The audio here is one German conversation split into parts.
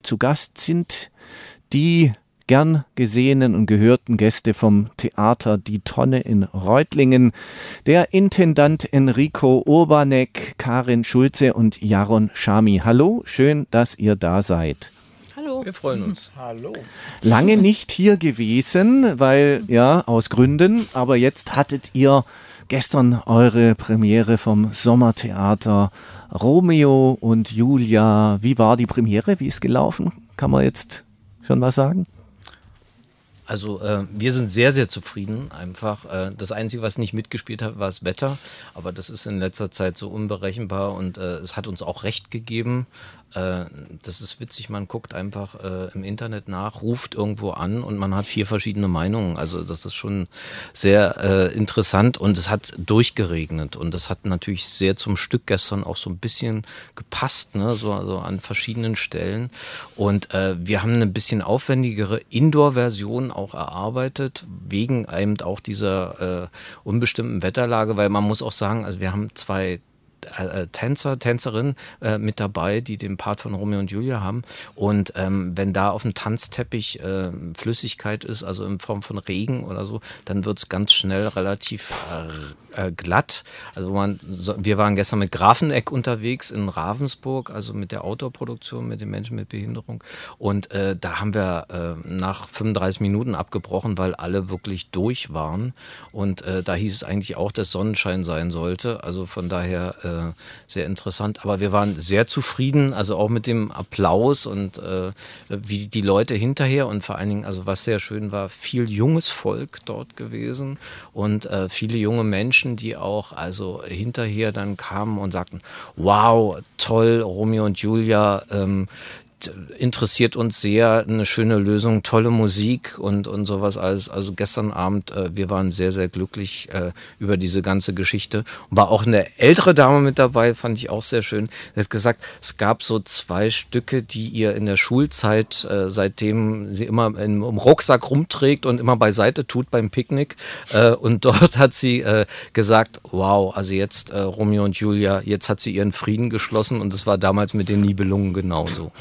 zu Gast sind die gern gesehenen und gehörten Gäste vom Theater Die Tonne in Reutlingen, der Intendant Enrico Urbanek, Karin Schulze und Jaron Schami. Hallo, schön, dass ihr da seid. Hallo. Wir freuen uns. Hallo. Lange nicht hier gewesen, weil, ja, aus Gründen, aber jetzt hattet ihr gestern eure Premiere vom Sommertheater Romeo und Julia. Wie war die Premiere? Wie ist gelaufen? Kann man jetzt schon was sagen? Also wir sind sehr, sehr zufrieden. Einfach das Einzige, was nicht mitgespielt hat, war das Wetter. Aber das ist in letzter Zeit so unberechenbar und es hat uns auch recht gegeben. Das ist witzig, man guckt einfach im Internet nach, ruft irgendwo an und man hat 4 verschiedene Meinungen. Also das ist schon sehr interessant und es hat durchgeregnet und das hat natürlich sehr zum Stück gestern auch so ein bisschen gepasst, ne? so an verschiedenen Stellen. Und wir haben eine bisschen aufwendigere Indoor-Version auch erarbeitet, wegen eben auch dieser unbestimmten Wetterlage, weil man muss auch sagen, also wir haben 2 Tänzerinnen mit dabei, die den Part von Romeo und Julia haben. Und wenn da auf dem Tanzteppich Flüssigkeit ist, also in Form von Regen oder so, dann wird es ganz schnell relativ glatt. Also wir waren gestern mit Grafeneck unterwegs in Ravensburg, also mit der Outdoor-Produktion, mit den Menschen mit Behinderung. Und da haben wir nach 35 Minuten abgebrochen, weil alle wirklich durch waren. Und da hieß es eigentlich auch, dass Sonnenschein sein sollte. Also von daher sehr interessant. Aber wir waren sehr zufrieden, also auch mit dem Applaus und wie die Leute hinterher und vor allen Dingen, also was sehr schön war, viel junges Volk dort gewesen und viele junge Menschen, die auch also hinterher dann kamen und sagten, wow, toll, Romeo und Julia, interessiert uns sehr, eine schöne Lösung, tolle Musik und sowas alles. Also gestern Abend, wir waren sehr, sehr glücklich über diese ganze Geschichte. Und war auch eine ältere Dame mit dabei, fand ich auch sehr schön. Sie hat gesagt, es gab so 2 Stücke, die ihr in der Schulzeit, seitdem sie immer im Rucksack rumträgt und immer beiseite tut beim Picknick. Und dort hat sie gesagt, wow, also jetzt Romeo und Julia, jetzt hat sie ihren Frieden geschlossen und es war damals mit den Nibelungen genauso.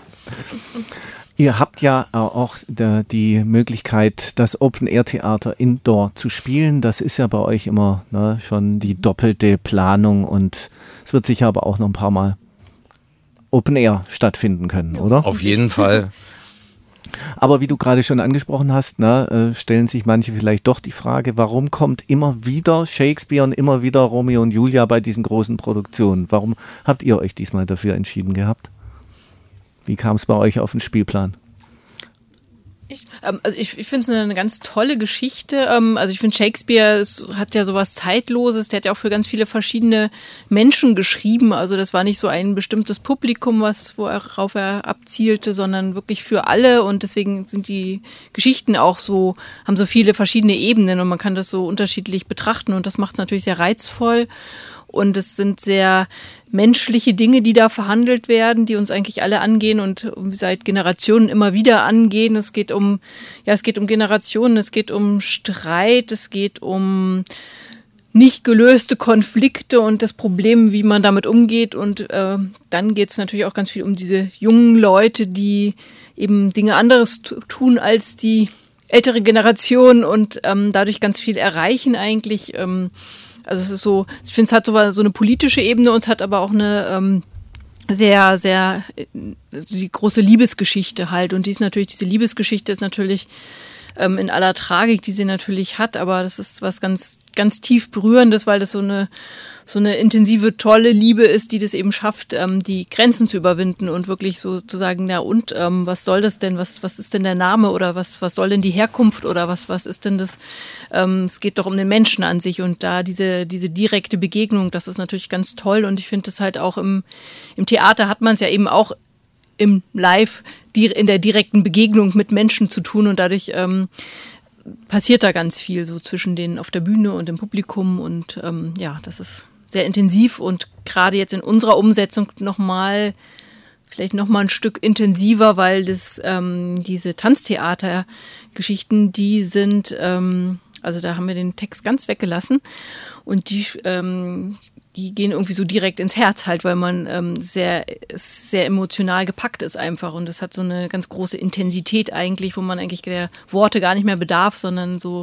Ihr habt ja auch die Möglichkeit, das Open-Air-Theater Indoor zu spielen. Das ist ja bei euch immer schon die doppelte Planung und es wird sicher aber auch noch ein paar Mal Open-Air stattfinden können, oder? Auf jeden Fall. Aber wie du gerade schon angesprochen hast, stellen sich manche vielleicht doch die Frage, warum kommt immer wieder Shakespeare und immer wieder Romeo und Julia bei diesen großen Produktionen? Warum habt ihr euch diesmal dafür entschieden gehabt? Wie kam es bei euch auf den Spielplan? Ich finde es eine ganz tolle Geschichte. Also ich finde, Shakespeare hat ja sowas Zeitloses. Der hat ja auch für ganz viele verschiedene Menschen geschrieben. Also das war nicht so ein bestimmtes Publikum, worauf er abzielte, sondern wirklich für alle. Und deswegen sind die Geschichten auch so, haben so viele verschiedene Ebenen und man kann das so unterschiedlich betrachten. Und das macht es natürlich sehr reizvoll. Und es sind sehr menschliche Dinge, die da verhandelt werden, die uns eigentlich alle angehen und seit Generationen immer wieder angehen. Es geht um Generationen, es geht um Streit, es geht um nicht gelöste Konflikte und das Problem, wie man damit umgeht. Und dann geht es natürlich auch ganz viel um diese jungen Leute, die eben Dinge anderes tun als die ältere Generation und dadurch ganz viel erreichen eigentlich. Also es ist so, ich finde, es hat so eine politische Ebene und es hat aber auch eine sehr, sehr die große Liebesgeschichte halt. Und diese Liebesgeschichte ist natürlich in aller Tragik, die sie natürlich hat, aber das ist was ganz, ganz tief Berührendes, weil das so eine intensive, tolle Liebe ist, die das eben schafft, die Grenzen zu überwinden und wirklich sozusagen, was soll das denn, was ist denn der Name oder was soll denn die Herkunft oder was ist denn das, es geht doch um den Menschen an sich und da diese direkte Begegnung, das ist natürlich ganz toll und ich finde das halt auch im Theater hat man es ja eben auch im Live in der direkten Begegnung mit Menschen zu tun und dadurch passiert da ganz viel so zwischen denen auf der Bühne und im Publikum und das ist sehr intensiv und gerade jetzt in unserer Umsetzung vielleicht noch mal ein Stück intensiver, weil diese Tanztheatergeschichten, die sind Also da haben wir den Text ganz weggelassen und die gehen irgendwie so direkt ins Herz halt, weil man sehr emotional gepackt ist einfach und das hat so eine ganz große Intensität eigentlich, wo man eigentlich der Worte gar nicht mehr bedarf, sondern so,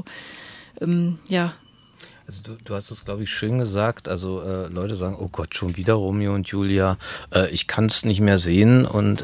Also du hast es, glaube ich, schön gesagt. Also Leute sagen, oh Gott, schon wieder Romeo und Julia. Ich kann es nicht mehr sehen. Und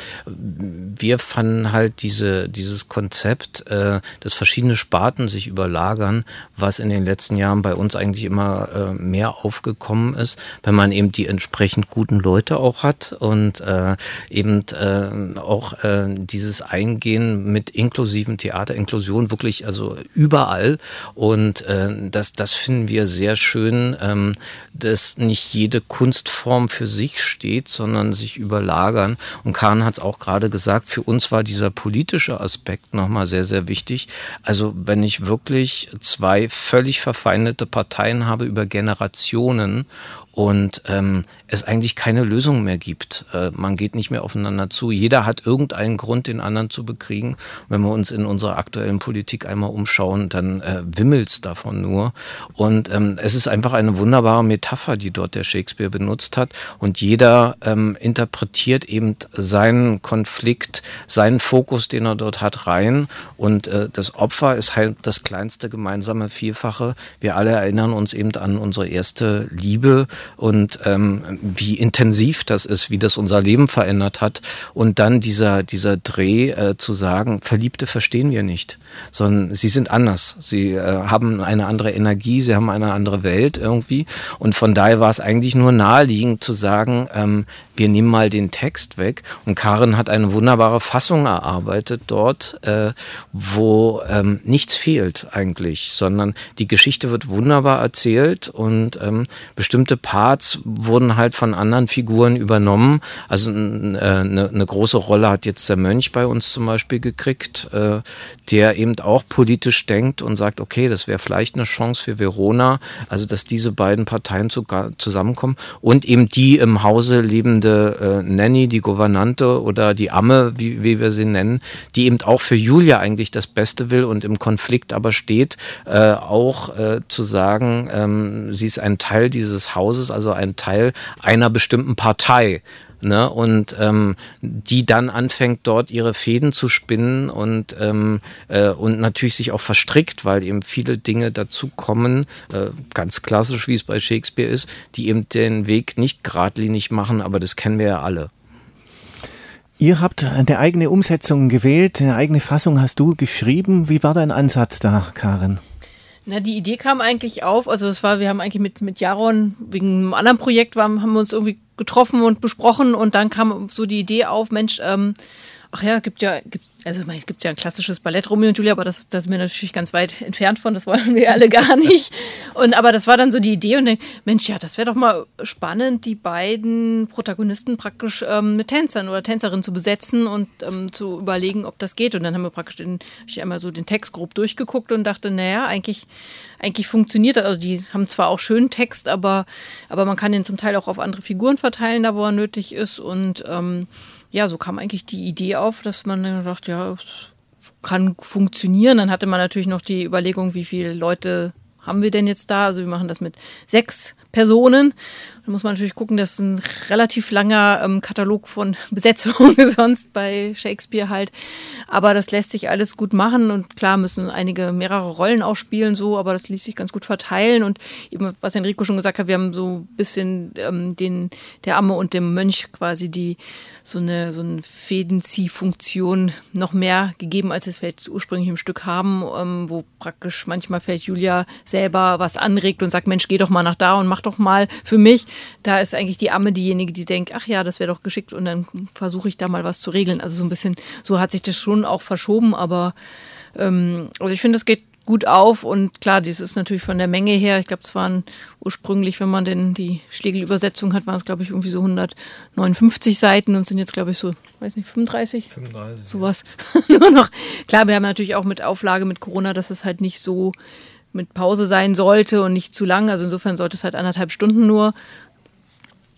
wir fanden halt dieses Konzept, dass verschiedene Sparten sich überlagern, was in den letzten Jahren bei uns eigentlich immer mehr aufgekommen ist, wenn man eben die entsprechend guten Leute auch hat und eben auch dieses Eingehen mit inklusiven Theater, Inklusion wirklich also überall. Und das finden wir sehr schön, dass nicht jede Kunstform für sich steht, sondern sich überlagern. Und Karen hat es auch gerade gesagt, für uns war dieser politische Aspekt nochmal sehr, sehr wichtig. Also wenn ich wirklich zwei völlig verfeindete Parteien habe über Generationen und es eigentlich keine Lösung mehr gibt. Man geht nicht mehr aufeinander zu. Jeder hat irgendeinen Grund, den anderen zu bekriegen. Wenn wir uns in unserer aktuellen Politik einmal umschauen, dann wimmelt's davon nur. Und es ist einfach eine wunderbare Metapher, die dort der Shakespeare benutzt hat. Und jeder interpretiert eben seinen Konflikt, seinen Fokus, den er dort hat, rein. Und das Opfer ist halt das kleinste gemeinsame Vielfache. Wir alle erinnern uns eben an unsere erste Liebe und wie intensiv das ist, wie das unser Leben verändert hat. Und dann dieser Dreh zu sagen, Verliebte verstehen wir nicht, sondern sie sind anders. Sie haben eine andere Energie, sie haben eine andere Welt irgendwie. Und von daher war es eigentlich nur naheliegend zu sagen, wir nehmen mal den Text weg. Und Karen hat eine wunderbare Fassung erarbeitet dort, wo nichts fehlt eigentlich, sondern die Geschichte wird wunderbar erzählt und bestimmte Parts wurden halt von anderen Figuren übernommen. Also eine große Rolle hat jetzt der Mönch bei uns zum Beispiel gekriegt, der eben auch politisch denkt und sagt, okay, das wäre vielleicht eine Chance für Verona, also dass diese beiden Parteien zusammenkommen und eben die im Hause lebende Nanny, die Gouvernante oder die Amme, wie wir sie nennen, die eben auch für Julia eigentlich das Beste will und im Konflikt aber steht, auch zu sagen, sie ist ein Teil dieses Hauses, also ein Teil einer bestimmten Partei. Ne, und die dann anfängt, dort ihre Fäden zu spinnen und natürlich sich auch verstrickt, weil eben viele Dinge dazu kommen, ganz klassisch, wie es bei Shakespeare ist, die eben den Weg nicht geradlinig machen, aber das kennen wir ja alle. Ihr habt eine eigene Umsetzung gewählt, eine eigene Fassung hast du geschrieben. Wie war dein Ansatz da, Karen? Na, die Idee kam eigentlich auf, also wir haben eigentlich mit Jaron wegen einem anderen Projekt haben wir uns irgendwie getroffen und besprochen und dann kam so die Idee auf, Mensch, es gibt ja ein klassisches Ballett, Romeo und Julia, aber das sind wir natürlich ganz weit entfernt von, das wollen wir alle gar nicht. Aber das war dann so die Idee und dann, Mensch, ja, das wäre doch mal spannend, die beiden Protagonisten praktisch mit Tänzern oder Tänzerinnen zu besetzen und zu überlegen, ob das geht. Und dann haben wir praktisch ich einmal so den Text grob durchgeguckt und dachte, naja, eigentlich funktioniert das. Also die haben zwar auch schönen Text, aber man kann den zum Teil auch auf andere Figuren verteilen, da wo er nötig ist und ja, so kam eigentlich die Idee auf, dass man dann dachte, ja, es kann funktionieren. Dann hatte man natürlich noch die Überlegung, wie viele Leute haben wir denn jetzt da? Also wir machen das mit 6 Personen. Da muss man natürlich gucken, das ist ein relativ langer Katalog von Besetzungen sonst bei Shakespeare halt. Aber das lässt sich alles gut machen und klar müssen einige mehrere Rollen auch spielen so, aber das ließ sich ganz gut verteilen und eben, was Enrico schon gesagt hat, wir haben so ein bisschen der Amme und dem Mönch quasi so eine Fädenziehfunktion noch mehr gegeben, als es vielleicht ursprünglich im Stück haben, wo praktisch manchmal vielleicht Julia selber was anregt und sagt, Mensch, geh doch mal nach da und mach doch mal für mich. Da ist eigentlich die Amme diejenige, die denkt, ach ja, das wäre doch geschickt und dann versuche ich da mal was zu regeln. Also so ein bisschen, so hat sich das schon auch verschoben, aber also ich finde, es geht gut auf und klar, das ist natürlich von der Menge her, ich glaube, es waren ursprünglich, wenn man denn die Schlegel-Übersetzung hat, waren es, glaube ich, irgendwie so 159 Seiten und sind jetzt, glaube ich, so, weiß nicht, 35? 35. Sowas. Nur noch. Klar, wir haben natürlich auch mit Auflage mit Corona, dass es halt nicht so mit Pause sein sollte und nicht zu lang, also insofern sollte es halt 1,5 Stunden nur.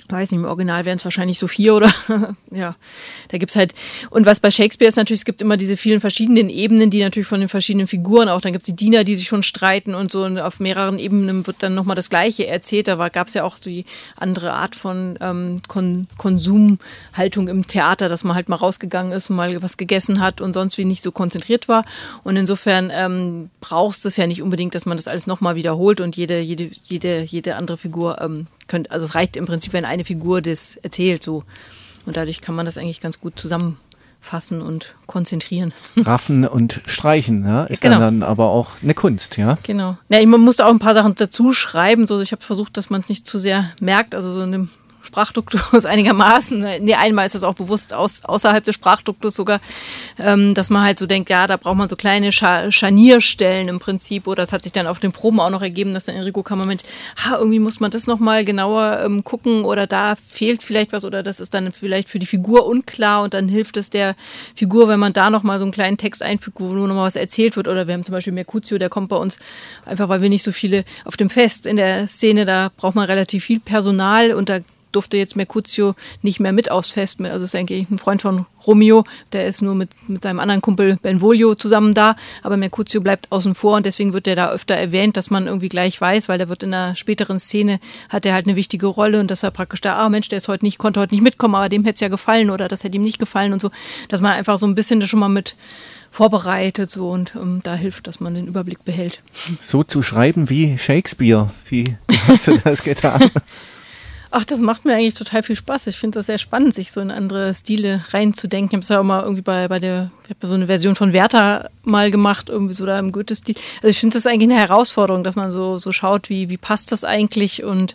weiß nicht, im Original wären es wahrscheinlich so 4 oder ja, da gibt's halt, und was bei Shakespeare ist natürlich, es gibt immer diese vielen verschiedenen Ebenen, die natürlich von den verschiedenen Figuren auch, dann gibt's die Diener, die sich schon streiten und so, und auf mehreren Ebenen wird dann nochmal das Gleiche erzählt, gab's ja auch die andere Art von Konsumhaltung im Theater, dass man halt mal rausgegangen ist und mal was gegessen hat und sonst wie nicht so konzentriert war, und insofern brauchst du es ja nicht unbedingt, dass man das alles nochmal wiederholt und jede andere Figur also es reicht im Prinzip, wenn eine Figur das erzählt, so. Und dadurch kann man das eigentlich ganz gut zusammenfassen und konzentrieren. Raffen und Streichen, ja, ist genau. dann aber auch eine Kunst, ja? Genau. Ja, man musste auch ein paar Sachen dazu schreiben, so. Ich habe versucht, dass man es nicht zu sehr merkt, also so eine Sprachduktus einigermaßen. Einmal ist das auch bewusst außerhalb des Sprachduktus sogar, dass man halt so denkt, ja, da braucht man so kleine Scharnierstellen im Prinzip. Oder das hat sich dann auf den Proben auch noch ergeben, dass dann Enrico Kammermensch, irgendwie muss man das nochmal genauer gucken oder da fehlt vielleicht was oder das ist dann vielleicht für die Figur unklar und dann hilft es der Figur, wenn man da nochmal so einen kleinen Text einfügt, wo nur nochmal was erzählt wird. Oder wir haben zum Beispiel Mercutio, der kommt bei uns einfach, weil wir nicht so viele auf dem Fest in der Szene, da braucht man relativ viel Personal und da durfte jetzt Mercutio nicht mehr mit aufs Fest. Also ist eigentlich ein Freund von Romeo, der ist nur mit seinem anderen Kumpel Benvolio zusammen da, aber Mercutio bleibt außen vor und deswegen wird der da öfter erwähnt, dass man irgendwie gleich weiß, weil der wird in einer späteren Szene, hat er halt eine wichtige Rolle und dass er praktisch da, Mensch, der konnte heute nicht mitkommen, aber dem hätte es ja gefallen oder das hätte ihm nicht gefallen und so, dass man einfach so ein bisschen das schon mal mit vorbereitet so und da hilft, dass man den Überblick behält. So zu schreiben wie Shakespeare, wie hast du das getan? Ach, das macht mir eigentlich total viel Spaß. Ich finde das sehr spannend, sich so in andere Stile reinzudenken. Ich habe es ja auch mal irgendwie ich habe so eine Version von Werther mal gemacht, irgendwie so da im Goethe-Stil. Also ich finde das eigentlich eine Herausforderung, dass man so schaut, wie passt das eigentlich und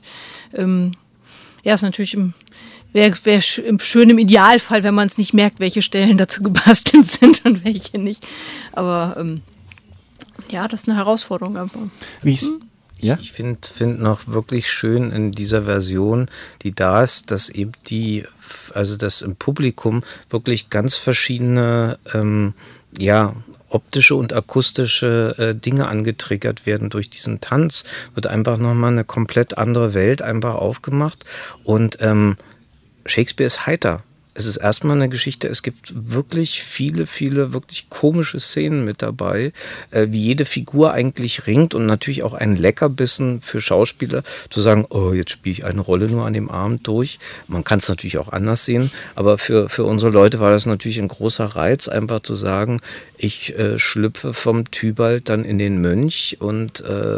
ist natürlich wäre schön im Idealfall, wenn man es nicht merkt, welche Stellen dazu gebastelt sind und welche nicht. Aber das ist eine Herausforderung einfach. Ja? Ich finde noch wirklich schön in dieser Version, die da ist, dass eben dass im Publikum wirklich ganz verschiedene, optische und akustische Dinge angetriggert werden durch diesen Tanz. Wird einfach nochmal eine komplett andere Welt einfach aufgemacht und Shakespeare ist heiter. Es ist erstmal eine Geschichte, es gibt wirklich viele wirklich komische Szenen mit dabei, wie jede Figur eigentlich ringt und natürlich auch ein Leckerbissen für Schauspieler, zu sagen, oh, jetzt spiele ich eine Rolle nur an dem Abend durch. Man kann es natürlich auch anders sehen, aber für unsere Leute war das natürlich ein großer Reiz, einfach zu sagen, ich schlüpfe vom Tybalt dann in den Mönch und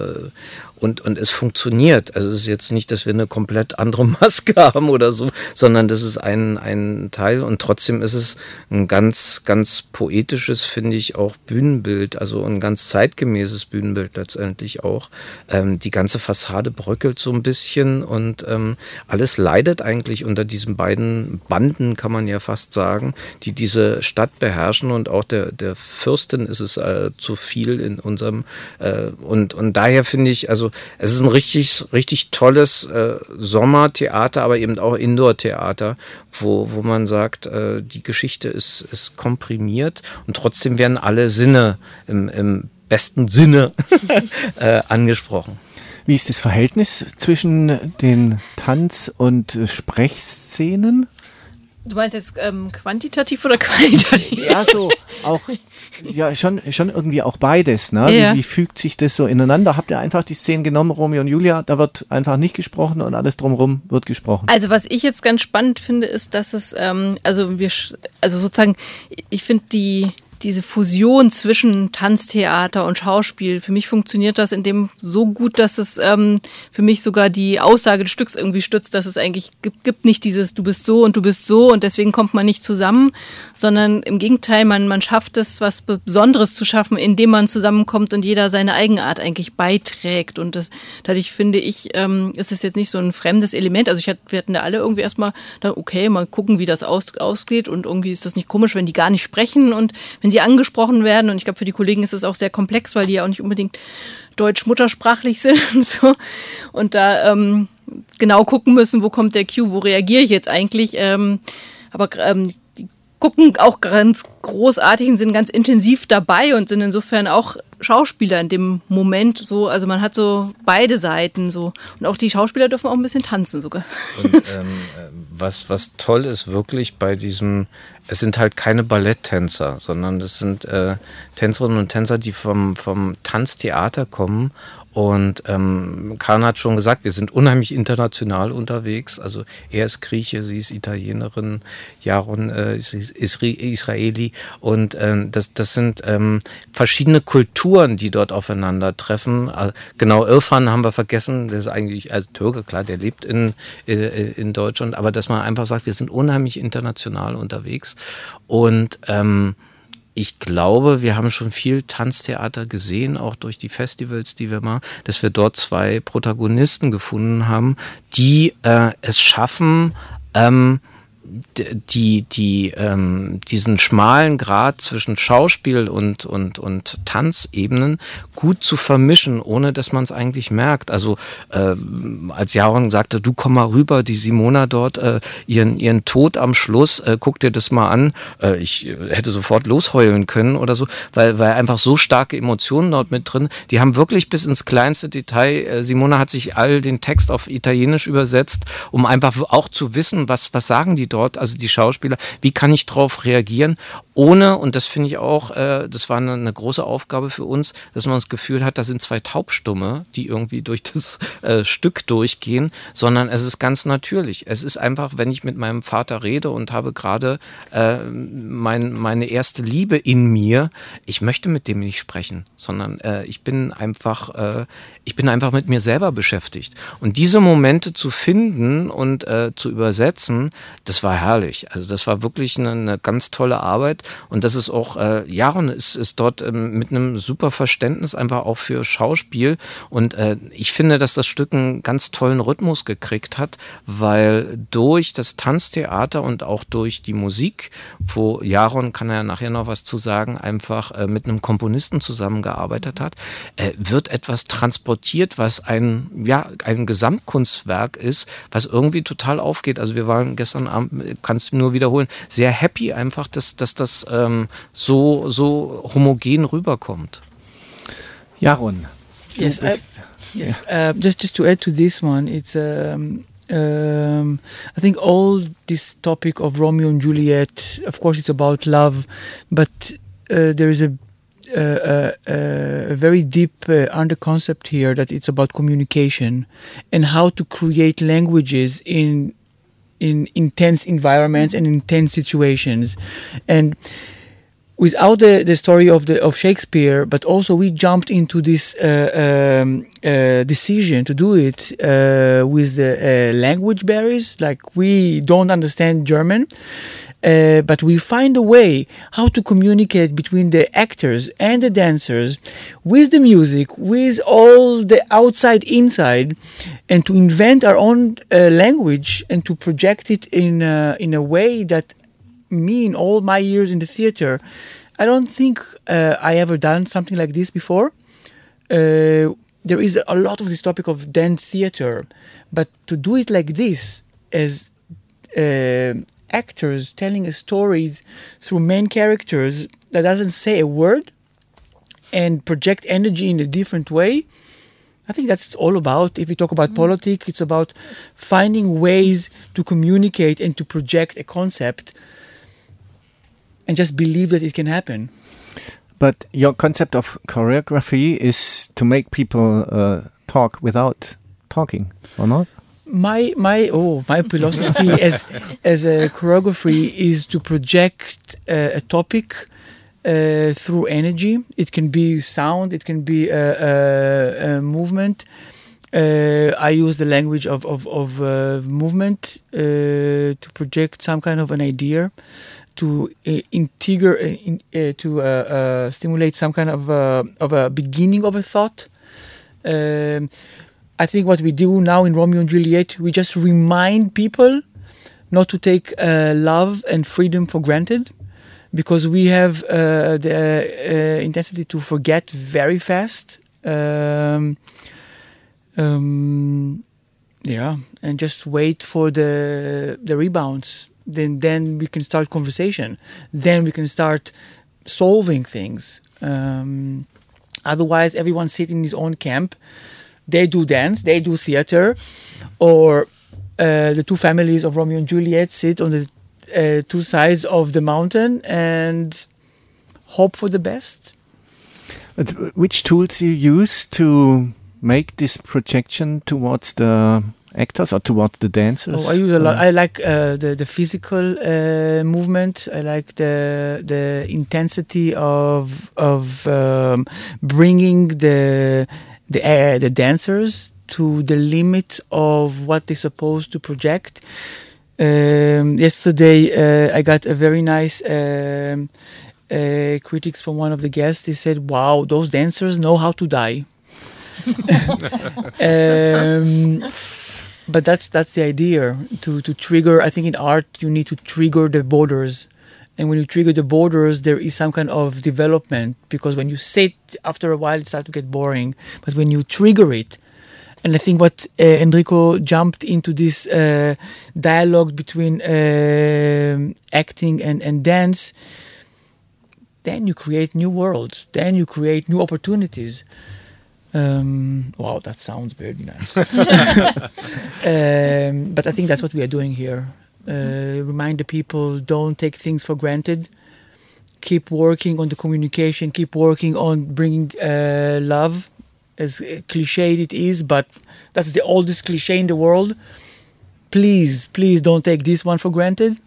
es funktioniert. Also es ist jetzt nicht, dass wir eine komplett andere Maske haben oder so, sondern das ist ein Teil und trotzdem ist es ein ganz, ganz poetisches, finde ich, auch Bühnenbild, also ein ganz zeitgemäßes Bühnenbild letztendlich auch. Die ganze Fassade bröckelt so ein bisschen und alles leidet eigentlich unter diesen beiden Banden, kann man ja fast sagen, die diese Stadt beherrschen und auch der Fürstin ist es zu viel in unserem und daher finde ich, also es ist ein richtig tolles Sommertheater, aber eben auch Indoor-Theater, wo man sagt, die Geschichte ist komprimiert und trotzdem werden alle Sinne im besten Sinne angesprochen. Wie ist das Verhältnis zwischen den Tanz- und Sprechszenen? Du meinst jetzt quantitativ oder qualitativ? Ja, so auch, ja, schon irgendwie auch beides, ne? Ja. Wie fügt sich das so ineinander? Habt ihr einfach die Szenen genommen, Romeo und Julia, da wird einfach nicht gesprochen und alles drumherum wird gesprochen? Also was ich jetzt ganz spannend finde, ist, dass es, ich finde diese Fusion zwischen Tanztheater und Schauspiel, für mich funktioniert das in dem so gut, dass es für mich sogar die Aussage des Stücks irgendwie stützt, dass es eigentlich gibt nicht dieses du bist so und deswegen kommt man nicht zusammen, sondern im Gegenteil, man schafft es, was Besonderes zu schaffen, indem man zusammenkommt und jeder seine Eigenart eigentlich beiträgt und dadurch finde ich, ist es jetzt nicht so ein fremdes Element, also wir hatten da alle irgendwie erstmal, okay, mal gucken, wie das ausgeht und irgendwie ist das nicht komisch, wenn die gar nicht sprechen und wenn sie angesprochen werden und ich glaube, für die Kollegen ist es auch sehr komplex, weil die ja auch nicht unbedingt deutsch-muttersprachlich sind und so und da genau gucken müssen, wo kommt der Cue, wo reagiere ich jetzt eigentlich, aber die gucken auch ganz großartig und sind ganz intensiv dabei und sind insofern auch Schauspieler in dem Moment so, also man hat so beide Seiten so und auch die Schauspieler dürfen auch ein bisschen tanzen sogar. Und was toll ist wirklich bei diesem, es sind halt keine Balletttänzer, sondern es sind Tänzerinnen und Tänzer, die vom Tanztheater kommen. Und Karin hat schon gesagt, wir sind unheimlich international unterwegs. Also er ist Grieche, sie ist Italienerin, Jaron ist Israeli. Und das sind verschiedene Kulturen, die dort aufeinandertreffen. Genau, Irfan haben wir vergessen, der ist eigentlich als Türke, klar, der lebt in Deutschland. Aber dass man einfach sagt, wir sind unheimlich international unterwegs. Und ich glaube, wir haben schon viel Tanztheater gesehen, auch durch die Festivals, die wir machen, dass wir dort 2 Protagonisten gefunden haben, die es schaffen, diesen schmalen Grat zwischen Schauspiel und Tanzebenen gut zu vermischen, ohne dass man es eigentlich merkt. Also als Jaron sagte, du komm mal rüber, die Simona dort, ihren Tod am Schluss, guck dir das mal an, ich hätte sofort losheulen können oder so, weil einfach so starke Emotionen dort mit drin, die haben wirklich bis ins kleinste Detail, Simona hat sich all den Text auf Italienisch übersetzt, um einfach auch zu wissen, was sagen die dort, also die Schauspieler, wie kann ich drauf reagieren, ohne, und das finde ich auch, das war eine große Aufgabe für uns, dass man das Gefühl hat, da sind 2 Taubstumme, die irgendwie durch das Stück durchgehen, sondern es ist ganz natürlich. Es ist einfach, wenn ich mit meinem Vater rede und habe gerade meine erste Liebe in mir, ich möchte mit dem nicht sprechen, sondern ich bin einfach mit mir selber beschäftigt. Und diese Momente zu finden und zu übersetzen, das war herrlich. Also das war wirklich eine ganz tolle Arbeit und das ist auch, Jaron ist dort mit einem super Verständnis einfach auch für Schauspiel und ich finde, dass das Stück einen ganz tollen Rhythmus gekriegt hat, weil durch das Tanztheater und auch durch die Musik, wo Jaron, kann er ja nachher noch was zu sagen, einfach mit einem Komponisten zusammengearbeitet hat, wird etwas transportiert, was ein Gesamtkunstwerk ist, was irgendwie total aufgeht. Also wir waren gestern Abend, kannst du nur wiederholen, sehr happy einfach, dass das so homogen rüberkommt. Jaron. Yes, just to add to this one, it's I think all this topic of Romeo and Juliet, of course, it's about love, but there is a very deep under concept here that it's about communication and how to create languages in intense environments and intense situations. And without the story of Shakespeare, but also we jumped into this decision to do it with the language barriers. Like we don't understand German, but we find a way how to communicate between the actors and the dancers with the music, with all the outside, inside, and to invent our own language and to project it in a way that me, in all my years in the theater, I don't think I ever done something like this before. There is a lot of this topic of dance theater, but to do it like this as actors telling a story through main characters that doesn't say a word and project energy in a different way, I think that's all about. If we talk about politics, it's about finding ways to communicate and to project a concept and just believe that it can happen. But your concept of choreography is to make people talk without talking, or not? My philosophy as a choreography is to project a topic through energy. It can be sound, it can be a movement. I use the language of movement to project some kind of an idea, to stimulate some kind of a beginning of a thought. I think what we do now in Romeo and Juliet, we just remind people not to take love and freedom for granted, because we have the intensity to forget very fast. And just wait for the rebounds. Then we can start conversation. Then we can start solving things. Otherwise, everyone sits in his own camp. They do dance, they do theater, or the two families of Romeo and Juliet sit on the two sides of the mountain and hope for the best. But which tools you use to make this projection towards the actors or towards the dancers? I use a lot. I like the physical movement. I like the intensity of bringing the dancers to the limit of what they're supposed to project. Yesterday, I got a very nice critics from one of the guests. They said, "Wow, those dancers know how to die." But that's the idea, to trigger. I think in art you need to trigger the borders, and when you trigger the borders, there is some kind of development. Because when you sit, after a while, it starts to get boring. But when you trigger it, and I think what Enrico jumped into this dialogue between acting and dance, then you create new worlds. Then you create new opportunities. Wow, that sounds very nice. But I think that's what we are doing here. Remind the people, don't take things for granted. Keep working on the communication. Keep working on bringing love, as cliched it is, but that's the oldest cliche in the world. Please don't take this one for granted.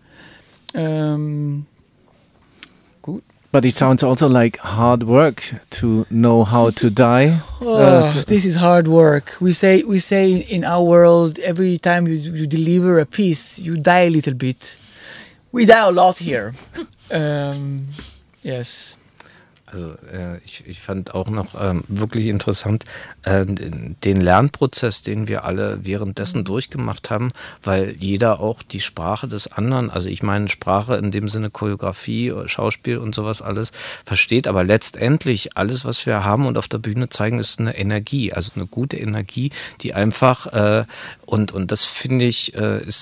Good. But it sounds also like hard work to know how to die. This is hard work. We say in our world, every time you deliver a piece, you die a little bit. We die a lot here. Yes. Also ich fand auch noch wirklich interessant den Lernprozess, den wir alle währenddessen durchgemacht haben, weil jeder auch die Sprache des anderen, also ich meine Sprache in dem Sinne Choreografie, Schauspiel und sowas alles versteht, aber letztendlich alles, was wir haben und auf der Bühne zeigen, ist eine Energie, also eine gute Energie, die einfach und das finde ich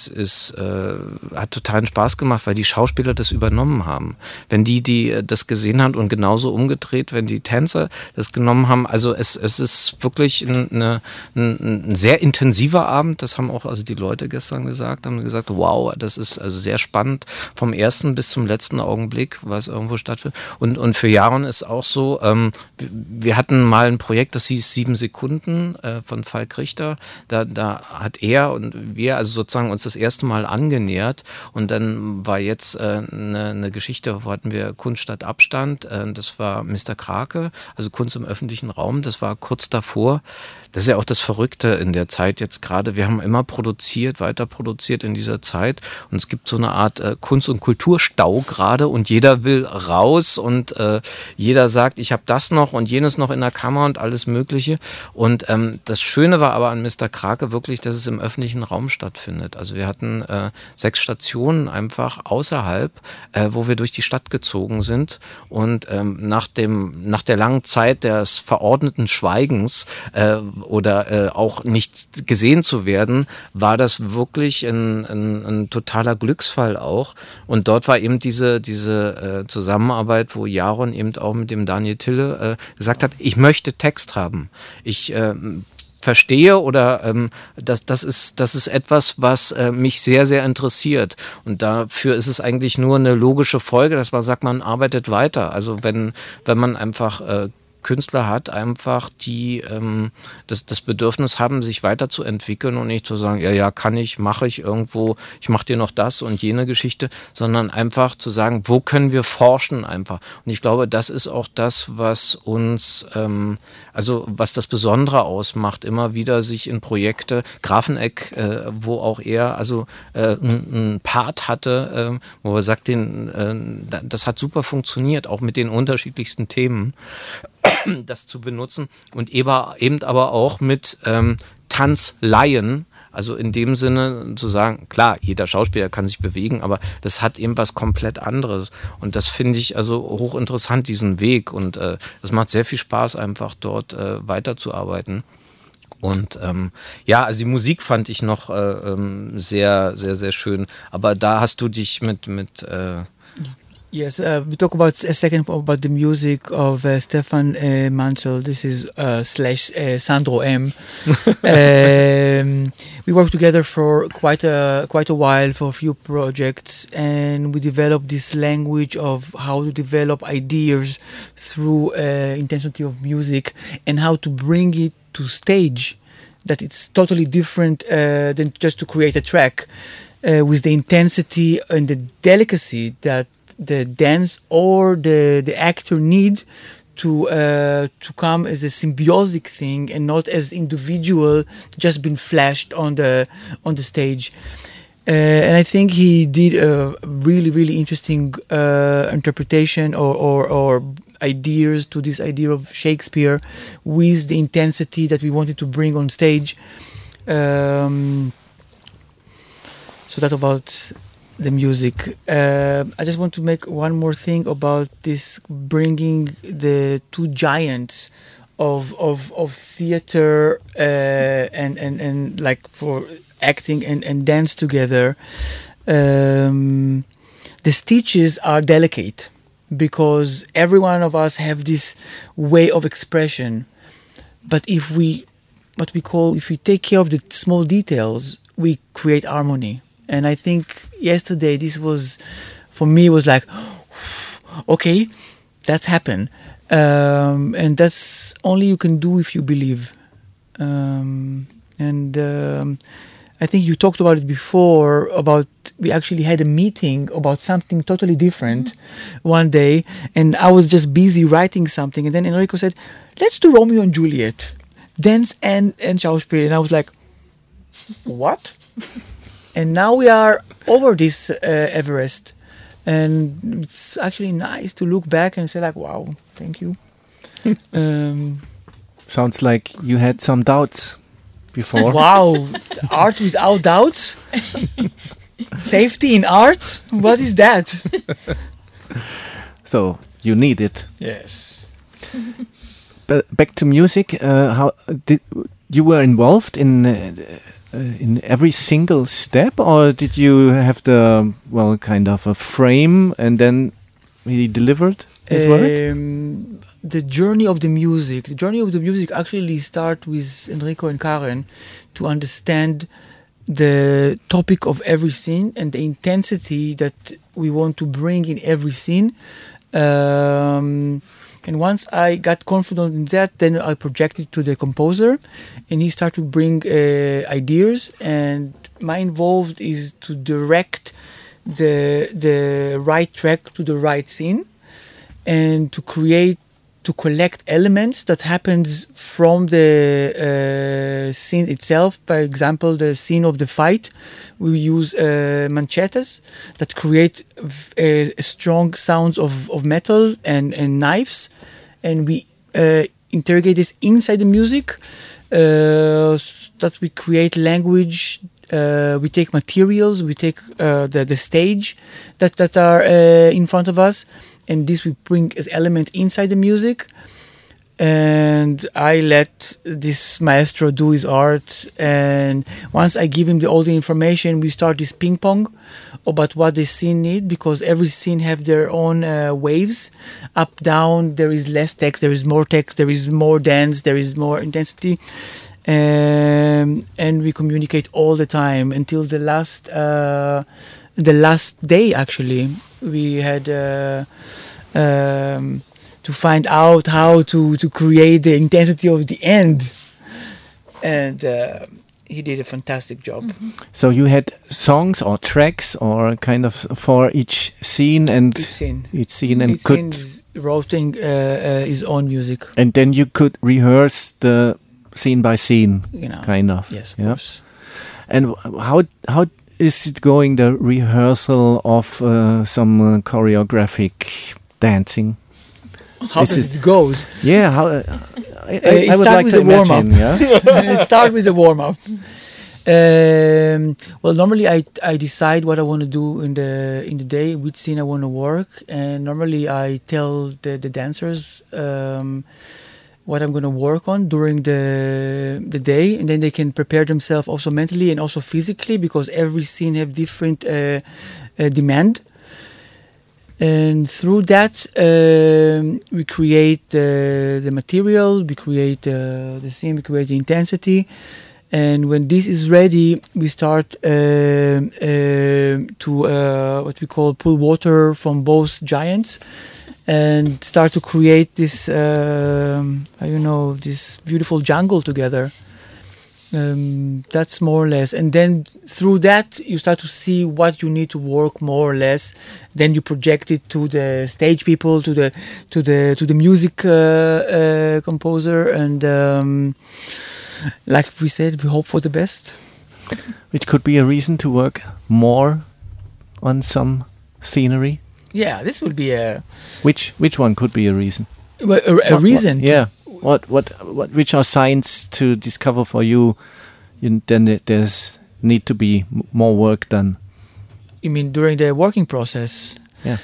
hat totalen Spaß gemacht, weil die Schauspieler das übernommen haben. Wenn die das gesehen haben und genauso umgedreht, wenn die Tänzer das genommen haben, also es ist wirklich ein sehr intensiver Abend, das haben auch also die Leute gestern gesagt, haben gesagt, wow, das ist also sehr spannend vom ersten bis zum letzten Augenblick, was irgendwo stattfindet. Und für Jaron ist auch so, wir hatten mal ein Projekt, das hieß 7 Sekunden von Falk Richter, da hat er und wir also sozusagen uns das erste Mal angenähert und dann war jetzt eine Geschichte, wo hatten wir Kunst statt Abstand, das war Mr. Krake, also Kunst im öffentlichen Raum, das war kurz davor. Das ist ja auch das Verrückte in der Zeit jetzt gerade. Wir haben immer produziert, weiter produziert in dieser Zeit und es gibt so eine Art Kunst- und Kulturstau gerade und jeder will raus und jeder sagt, ich habe das noch und jenes noch in der Kammer und alles Mögliche. Und das Schöne war aber an Mr. Krake wirklich, dass es im öffentlichen Raum stattfindet. Also wir hatten 6 Stationen einfach außerhalb, wo wir durch die Stadt gezogen sind und nach der langen Zeit des verordneten Schweigens oder auch nicht gesehen zu werden, war das wirklich ein totaler Glücksfall auch. Und dort war eben diese Zusammenarbeit, wo Jaron eben auch mit dem Daniel Tille gesagt hat, ich möchte Text haben. Ich verstehe oder das ist etwas, was mich sehr, sehr interessiert. Und dafür ist es eigentlich nur eine logische Folge, dass man sagt, man arbeitet weiter. Also wenn man einfach Künstler hat, einfach die das Bedürfnis haben, sich weiterzuentwickeln und nicht zu sagen, ja, kann ich, mache ich irgendwo, ich mache dir noch das und jene Geschichte, sondern einfach zu sagen, wo können wir forschen einfach. Und ich glaube, das ist auch das, was uns, also was das Besondere ausmacht, immer wieder sich in Projekte, Grafeneck, wo auch er also einen Part hatte, wo er sagt, das hat super funktioniert, auch mit den unterschiedlichsten Themen, das zu benutzen und eben aber auch mit Tanzlaien, also in dem Sinne zu sagen, klar, jeder Schauspieler kann sich bewegen, aber das hat eben was komplett anderes und das finde ich also hochinteressant, diesen Weg und das macht sehr viel Spaß, einfach dort weiterzuarbeiten. Und also die Musik fand ich noch sehr, sehr, sehr schön, aber da hast du dich mit Yes, we talk about a second about the music of Stefan Mansell. This is slash Sandro M. We worked together for quite a while for a few projects, and we developed this language of how to develop ideas through intensity of music and how to bring it to stage. That it's totally different than just to create a track with the intensity and the delicacy that the dance or the actor need to come as a symbiotic thing and not as individual just been flashed on the stage. And I think he did a really interesting interpretation or ideas to this idea of Shakespeare with the intensity that we wanted to bring on stage. So that about the music. I just want to make one more thing about this, bringing the two giants of theater and like for acting and dance together. The stitches are delicate because every one of us have this way of expression. But if we take care of the small details, we create harmony. And I think yesterday this was, for me, was like, okay, that's happened. And that's only you can do if you believe. I think you talked about it before, about we actually had a meeting about something totally different one day. And I was just busy writing something. And then Enrico said, let's do Romeo and Juliet, dance and Schauspiel. And I was like, what? And now we are over this Everest, and it's actually nice to look back and say like, wow, thank you. Sounds like you had some doubts before. Wow, art without doubts? Safety in art? What is that? So you need it. Yes. But back to music, how did you were involved in every single step, or did you have the kind of a frame and then he delivered his work? The journey of the music actually start with Enrico and Karen to understand the topic of every scene and the intensity that we want to bring in every scene. And once I got confident in that, then I projected to the composer, and he started to bring ideas. And my involved is to direct the right track to the right scene, and to collect elements that happens from the scene itself. For example, the scene of the fight, we use manchetas that create strong sounds of metal and knives, and we interrogate this inside the music, that we create language. We take materials, we take the stage that are in front of us, and this we bring as element inside the music. And I let this maestro do his art, and once I give him all the information, we start this ping pong about what the scene need, because every scene have their own waves, up, down. There is less text, there is more text, there is more dance, there is more intensity, and we communicate all the time until the last day. Actually, we had to find out how to create the intensity of the end, and he did a fantastic job. Mm-hmm. So you had songs or tracks or kind of for each scene, and Each scene and scene is writing his own music. and then you could rehearse the scene by scene, kind of. Yes, of yeah. course. And how is it going, the rehearsal of some choreographic dancing? How does it goes? Yeah, how I would start like with to a warm-up. imagine. Yeah. Start with a warm-up. Well, normally I decide what I want to do in the day, which scene I want to work, and normally I tell the dancers what I'm going to work on during the day, and then they can prepare themselves also mentally and also physically, because every scene have different demand. And through that, we create the material, we create the scene, we create the intensity. And when this is ready, we start to what we call pull water from both giants, and start to create this, this beautiful jungle together. That's more or less, and then through that you start to see what you need to work more or less. Then you project it to the stage people, to the music composer, and like we said, we hope for the best. Which could be a reason to work more on some scenery. Yeah, this would be a. Which one could be a reason? A reason. Yeah. Which are signs to discover for you? Then there's need to be more work done. You mean during the working process? Yeah.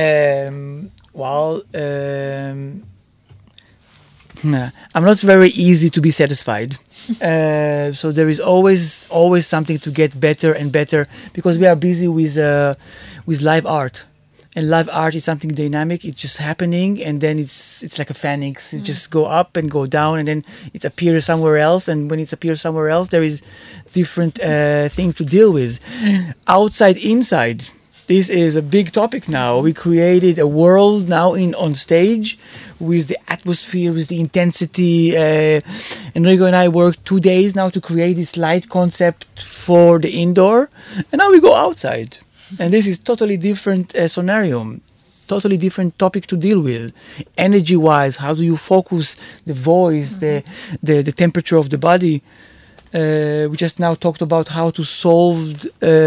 I'm not very easy to be satisfied. So there is always something to get better and better, because we are busy with live art. And live art is something dynamic. It's just happening, and then it's like a phoenix. It just go up and go down, and then it appears somewhere else. And when it appears somewhere else, there is different thing to deal with. Outside, inside. This is a big topic now. We created a world now on stage with the atmosphere, with the intensity. Enrico and I worked 2 days now to create this light concept for the indoor, and now we go outside. And this is totally different scenario, totally different topic to deal with. Energy-wise, how do you focus the voice, the temperature of the body? We just now talked about how to solve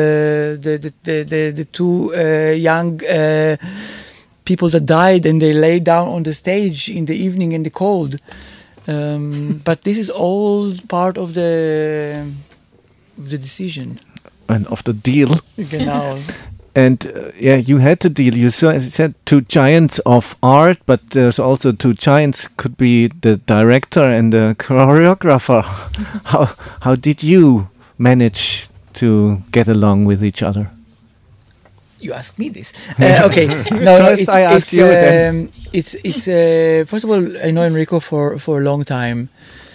the two young people that died, and they lay down on the stage in the evening in the cold. But this is all part of the decision. And of the deal. Genau. And you had to deal. You said two giants of art, but there's also two giants. Could be the director and the choreographer. How did you manage to get along with each other? You asked me this. Okay. No, First I asked you. It's first of all, I know Enrico for a long time.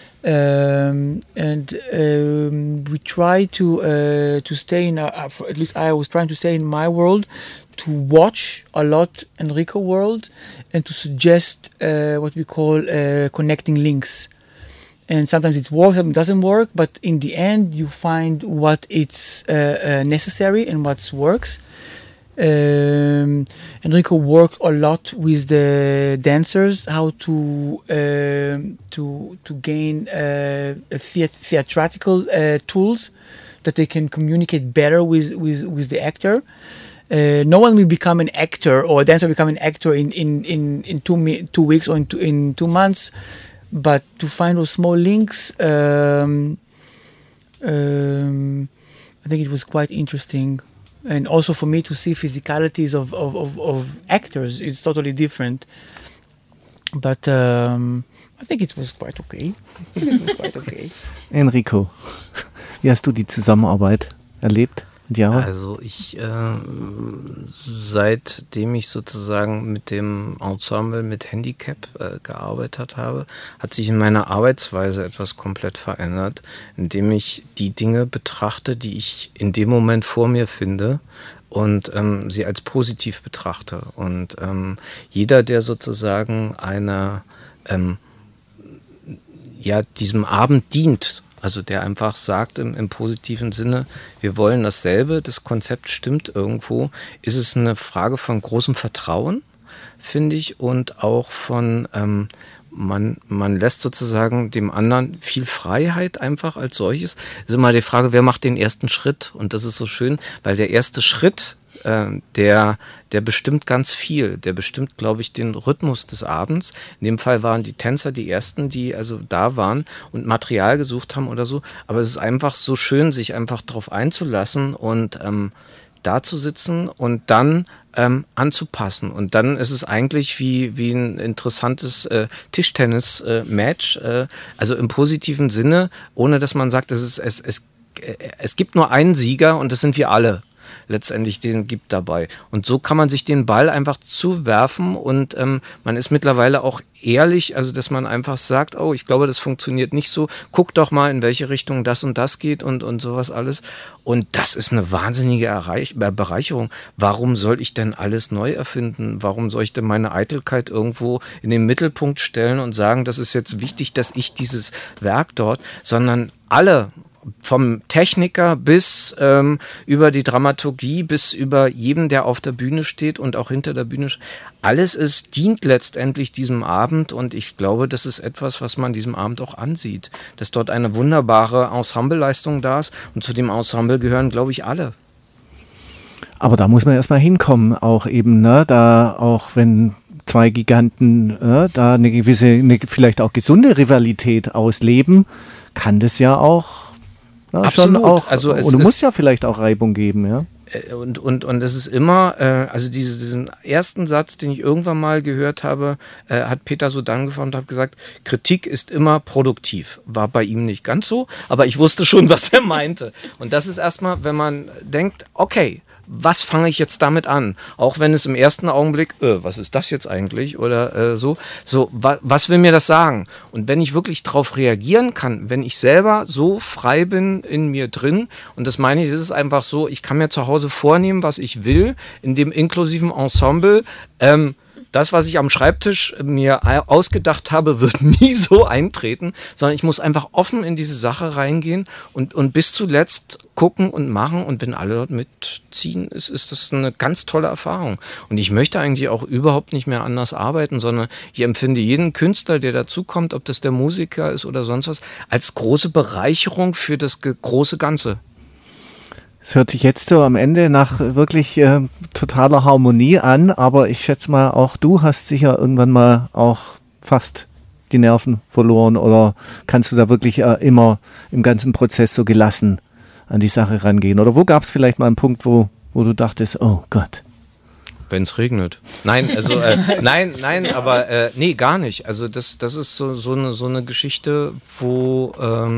We try to stay in at least I was trying to stay in my world, to watch a lot Enrico world, and to suggest what we call connecting links. And sometimes it works, sometimes it doesn't work, but in the end you find what it's necessary and what works. Enrico worked a lot with the dancers, how to gain theatrical tools that they can communicate better with the actor. No one will become an actor, or a dancer become an actor in 2 weeks or in 2 months, but to find those small links, I think it was quite interesting. And also for me to see physicalities of actors, it's totally different. But I think it was quite okay. Enrico, wie hast du die Zusammenarbeit erlebt? Ja. Also seitdem ich sozusagen mit dem Ensemble mit Handicap gearbeitet habe, hat sich in meiner Arbeitsweise etwas komplett verändert, indem ich die Dinge betrachte, die ich in dem Moment vor mir finde, und sie als positiv betrachte. Und jeder, der sozusagen diesem Abend dient, also der einfach sagt im positiven Sinne, wir wollen dasselbe, das Konzept stimmt irgendwo, ist es eine Frage von großem Vertrauen, finde ich, und auch von, man lässt sozusagen dem anderen viel Freiheit einfach als solches. Es ist immer die Frage, wer macht den ersten Schritt? Und das ist so schön, weil der erste Schritt, der bestimmt ganz viel. Der bestimmt, glaube ich, den Rhythmus des Abends. In dem Fall waren die Tänzer die ersten, die also da waren und Material gesucht haben oder so. Aber es ist einfach so schön, sich einfach darauf einzulassen und da zu sitzen und dann anzupassen. Und dann ist es eigentlich wie ein interessantes Tischtennis-Match. Also im positiven Sinne, ohne dass man sagt, es gibt nur einen Sieger und das sind wir alle. letztendlich den gibt dabei. Und so kann man sich den Ball einfach zuwerfen und man ist mittlerweile auch ehrlich, also dass man einfach sagt, oh, ich glaube, das funktioniert nicht so, guck doch mal, in welche Richtung das und das geht und sowas alles. Und das ist eine wahnsinnige Bereicherung. Warum soll ich denn alles neu erfinden? Warum soll ich denn meine Eitelkeit irgendwo in den Mittelpunkt stellen und sagen, das ist jetzt wichtig, dass ich dieses Werk dort, sondern alle, vom Techniker bis über die Dramaturgie, bis über jeden, der auf der Bühne steht und auch hinter der Bühne, alles dient letztendlich diesem Abend und ich glaube, das ist etwas, was man diesem Abend auch ansieht, dass dort eine wunderbare Ensembleleistung da ist und zu dem Ensemble gehören, glaube ich, alle. Aber da muss man erstmal hinkommen, auch eben, ne, da auch wenn zwei Giganten da eine gewisse, vielleicht auch gesunde Rivalität ausleben, kann das ja auch schon auch, also und du musst ja vielleicht auch Reibung geben, ja. Und es ist immer, also diesen ersten Satz, den ich irgendwann mal gehört habe, hat Peter so dann gefunden und hat gesagt, Kritik ist immer produktiv. War bei ihm nicht ganz so, aber ich wusste schon, was er meinte. Und das ist erstmal, wenn man denkt, okay, was fange ich jetzt damit an? Auch wenn es im ersten Augenblick, was ist das jetzt eigentlich? Oder was will mir das sagen? Und wenn ich wirklich darauf reagieren kann, wenn ich selber so frei bin in mir drin, und das meine ich, es ist einfach so, ich kann mir zu Hause vornehmen, was ich will, in dem inklusiven Ensemble, das, was ich am Schreibtisch mir ausgedacht habe, wird nie so eintreten, sondern ich muss einfach offen in diese Sache reingehen und bis zuletzt gucken und machen und wenn alle dort mitziehen, ist das eine ganz tolle Erfahrung. Und ich möchte eigentlich auch überhaupt nicht mehr anders arbeiten, sondern ich empfinde jeden Künstler, der dazukommt, ob das der Musiker ist oder sonst was, als große Bereicherung für das große Ganze. Es hört sich jetzt so am Ende nach wirklich totaler Harmonie an, aber ich schätze mal, auch du hast sicher irgendwann mal auch fast die Nerven verloren oder kannst du da wirklich immer im ganzen Prozess so gelassen an die Sache rangehen? Oder wo gab es vielleicht mal einen Punkt, wo du dachtest, oh Gott. Wenn es regnet. Nein, also aber nee, gar nicht. Also das ist so eine Geschichte, wo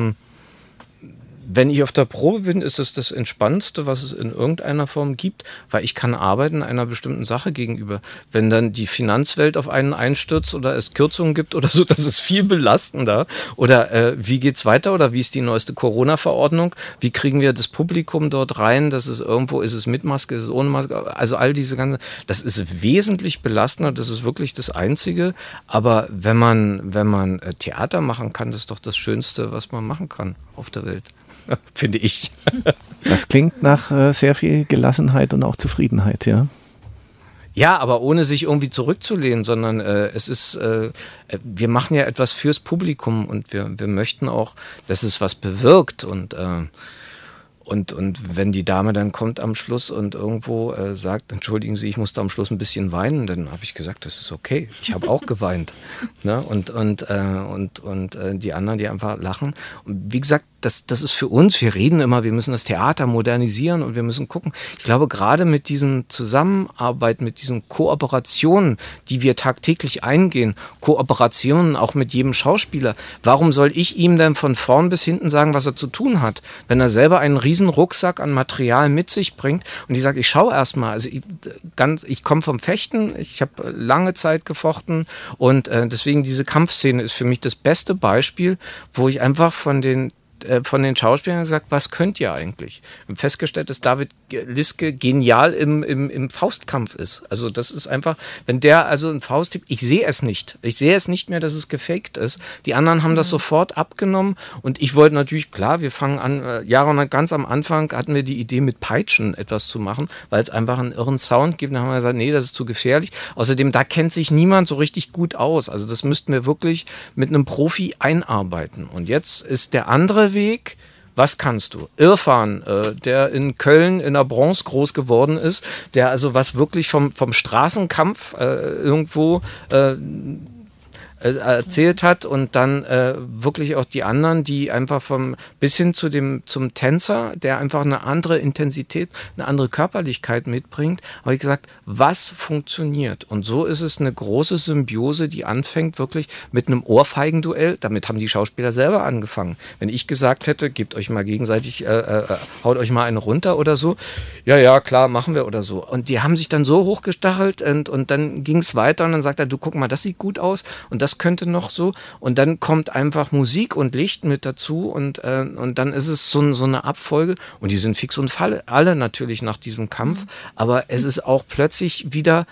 wenn ich auf der Probe bin, ist es das Entspannendste, was es in irgendeiner Form gibt, weil ich kann arbeiten einer bestimmten Sache gegenüber. Wenn dann die Finanzwelt auf einen einstürzt oder es Kürzungen gibt oder so, das ist viel belastender. Oder wie geht's weiter oder wie ist die neueste Corona-Verordnung? Wie kriegen wir das Publikum dort rein? Das ist irgendwo, ist es mit Maske, ist es ohne Maske? Also all diese ganzen, das ist wesentlich belastender, das ist wirklich das Einzige. Aber wenn man Theater machen kann, das ist doch das Schönste, was man machen kann auf der Welt. Finde ich. Das klingt nach sehr viel Gelassenheit und auch Zufriedenheit, ja. Ja, aber ohne sich irgendwie zurückzulehnen, sondern es ist, wir machen ja etwas fürs Publikum und wir möchten auch, dass es was bewirkt und wenn die Dame dann kommt am Schluss und irgendwo sagt, entschuldigen Sie, ich musste am Schluss ein bisschen weinen, dann habe ich gesagt, das ist okay. Ich habe auch geweint. Ne? Und die anderen, die einfach lachen. Und wie gesagt, das ist für uns, wir reden immer, wir müssen das Theater modernisieren und wir müssen gucken. Ich glaube, gerade mit diesen Zusammenarbeit, mit diesen Kooperationen, die wir tagtäglich eingehen, Kooperationen auch mit jedem Schauspieler, warum soll ich ihm denn von vorn bis hinten sagen, was er zu tun hat, wenn er selber einen riesen Rucksack an Material mit sich bringt und ich sage, ich schaue erstmal, also ich komme vom Fechten, ich habe lange Zeit gefochten und deswegen diese Kampfszene ist für mich das beste Beispiel, wo ich einfach von den Schauspielern gesagt, was könnt ihr eigentlich? Und festgestellt, dass David Liske genial im Faustkampf ist. Also das ist einfach, wenn der also einen Faust tippt, ich sehe es nicht. Ich sehe es nicht mehr, dass es gefaked ist. Die anderen haben das sofort abgenommen und ich wollte natürlich, klar, wir fangen an, ganz am Anfang hatten wir die Idee, mit Peitschen etwas zu machen, weil es einfach einen irren Sound gibt. Dann haben wir gesagt, nee, das ist zu gefährlich. Außerdem, da kennt sich niemand so richtig gut aus. Also das müssten wir wirklich mit einem Profi einarbeiten. Und jetzt ist der andere Weg, was kannst du? Irfan, der in Köln in der Bronze groß geworden ist, der also was wirklich vom Straßenkampf irgendwo erzählt hat und dann wirklich auch die anderen, die einfach bis hin zum Tänzer, der einfach eine andere Intensität, eine andere Körperlichkeit mitbringt, habe ich gesagt, was funktioniert? Und so ist es eine große Symbiose, die anfängt wirklich mit einem Ohrfeigenduell. Damit haben die Schauspieler selber angefangen. Wenn ich gesagt hätte, gebt euch mal gegenseitig, haut euch mal eine runter oder so, ja, klar, machen wir oder so. Und die haben sich dann so hochgestachelt und dann ging es weiter und dann sagt er, du guck mal, das sieht gut aus und das könnte noch so. Und dann kommt einfach Musik und Licht mit dazu und dann ist es so eine Abfolge und die sind fix und alle natürlich nach diesem Kampf, aber es ist auch plötzlich wieder,